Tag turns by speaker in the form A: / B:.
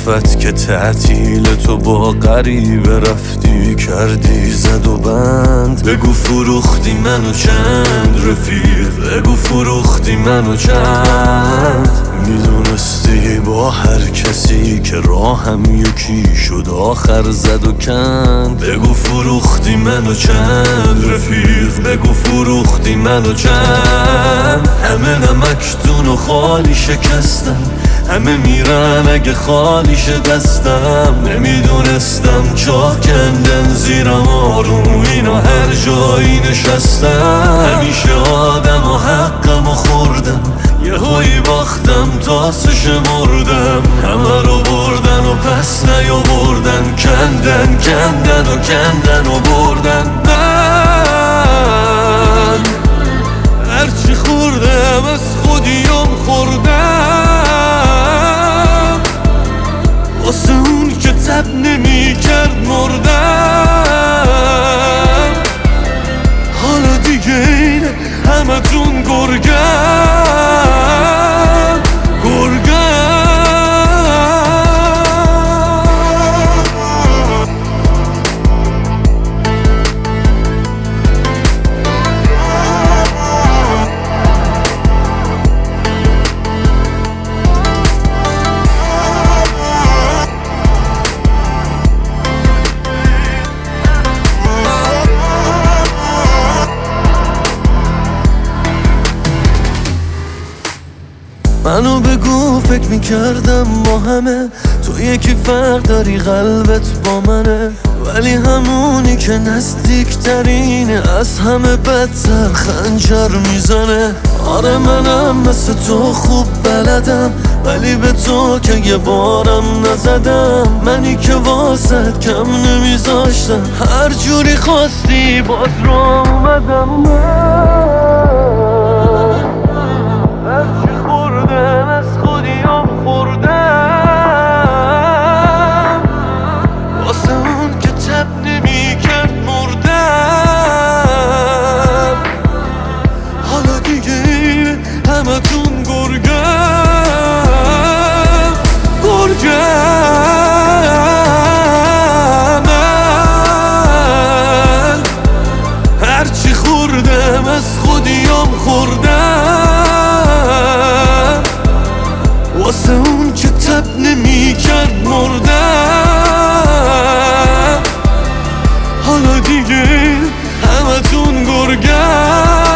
A: صدفت که تعطیل تو با غریبه رفتی کردی زد و بند. بگو فروختی منو چند رفیق، بگو فروختی منو چند. میدونستی با هر کسی که راهم یکی شد آخر زد و کند. بگو فروختی منو چند رفیق، بگو فروختی منو چند. همه نمکدون و خالی شکستم، همه میرن اگه خالی شه دستم. نمیدونستم جا کندن زیرم آروم اینا هر جایی نشستم. همیشه آدم و حقم و خوردم، یه هایی باختم تاسش مردم. همه رو بردن و پس نیاوردن، کندن کندن و کندن و بردن. من هرچی خوردم از خودیم خوردم، واسه اون که تب نمی کرد مردم. حالا دیگه اینه همه تون گرگم گرگم. منو بگو فکر میکردم با همه تو یکی فرق داری قلبت با منه، ولی همونی که نزدیکترینه از همه بدتر خنجر میزنه. آره منم مثل تو خوب بلدم، ولی به تو که یه بارم نزدم. منی که واسد کم نمیذاشتم، هر جوری خواستی باز رو اومدم. هرچی خوردم از خودیم خوردم، واسه اون که تب نمی کرد مردم. حالا دیگه همه تون گرگم گرگم. من هرچی خوردم از خودیم خوردم، واسه اون که تب نمی کرد مردم. حالا دیگه همه تون گرگم